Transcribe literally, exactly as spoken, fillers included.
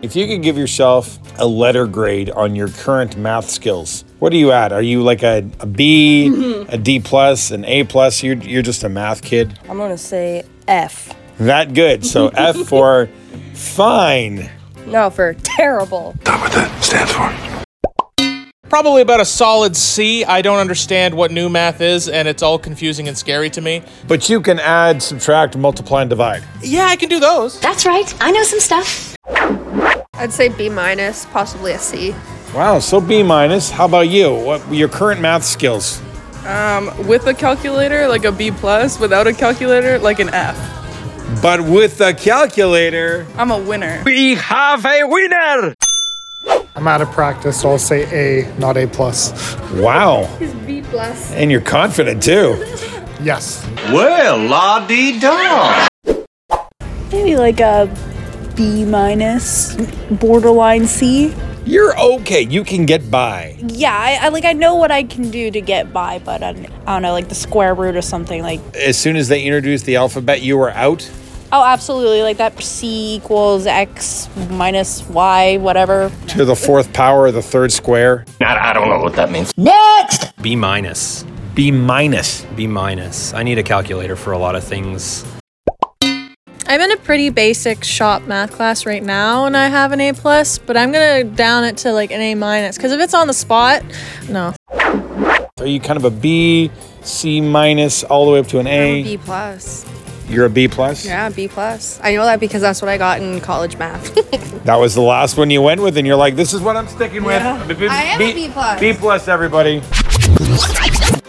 If you could give yourself a letter grade on your current math skills, what are you at? Are you like a, a B, a D plus, an A plus? You're, you're just a math kid? I'm gonna say F. That good. So F for fine. No, for terrible. That's what that stands for. Probably about a solid C. I don't understand what new math is, and it's all confusing and scary to me. But you can add, subtract, multiply, and divide. Yeah, I can do those. That's right. I know some stuff. I'd say B minus, possibly a C. Wow, so B minus. How about you? What your current math skills? Um, with a calculator, like a B plus. Without a calculator, like an F. But with the calculator, I'm a winner. we have a winner. I'm out of practice, so I'll say A, not A plus. Wow. He's B plus. And you're confident too. Yes. Well, la-dee-da. Maybe like a B minus, borderline C. You're okay. You can get by. Yeah, I, I like I know what I can do to get by, but I, I don't know, like the square root or something. Like As soon as they introduced the alphabet, you were out. oh, absolutely, like that C equals X minus Y, whatever. To the fourth power of the third square. I, I don't know what that means. B minus. B minus. B minus. I need a calculator for a lot of things. I'm in a pretty basic shop math class right now, and I have an A plus, but I'm gonna down it to like an A minus, because if it's on the spot, no. Are you kind of a B, C minus, all the way up to an I'm A? a B plus. You're a B plus? Yeah, B plus. I know that because that's what I got in college math. That was the last one you went with, and you're like, this is what I'm sticking with. Yeah. B, B, I am a B plus. B plus, everybody.